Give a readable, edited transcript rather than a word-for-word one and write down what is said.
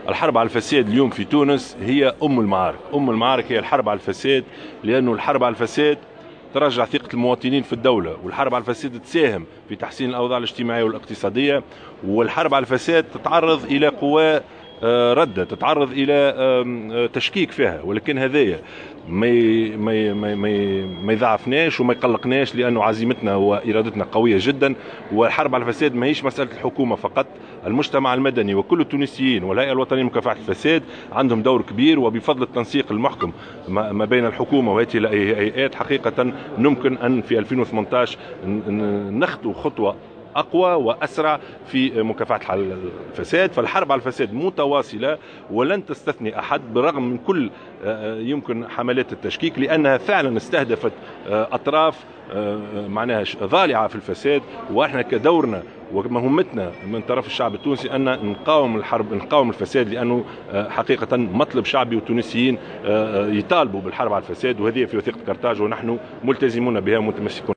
الحرب على الفساد اليوم في تونس هي أم المعارك. أم المعارك هي الحرب على الفساد، لأنه الحرب على الفساد ترجع ثقة المواطنين في الدولة، والحرب على الفساد تساهم في تحسين الأوضاع الاجتماعية والاقتصادية، والحرب على الفساد تتعرض إلى قوى ردة، تتعرض إلى تشكيك فيها، ولكن هذايا ما يضعفناش وما يقلقناش، لأنه عزيمتنا وإرادتنا قوية جدا. والحرب على الفساد ما هيش مسألة الحكومة فقط، المجتمع المدني وكل التونسيين والهيئة الوطنية لمكافحة الفساد عندهم دور كبير، وبفضل التنسيق المحكم ما بين الحكومة وهذه الهيئات حقيقة نمكن أن في 2018 نخطو خطوة أقوى وأسرع في مكافحة الفساد. فالحرب على الفساد متواصلة ولن تستثني أحد بالرغم من كل يمكن حملات التشكيك، لأنها فعلا استهدفت أطراف معناها ضالعة في الفساد. وإحنا كدورنا ومهمتنا من طرف الشعب التونسي أن نقاوم الفساد، لأنه حقيقة مطلب شعبي، والتونسيين يطالبوا بالحرب على الفساد، وهذه في وثيقة كرتاج ونحن ملتزمون بها ومتمسكون.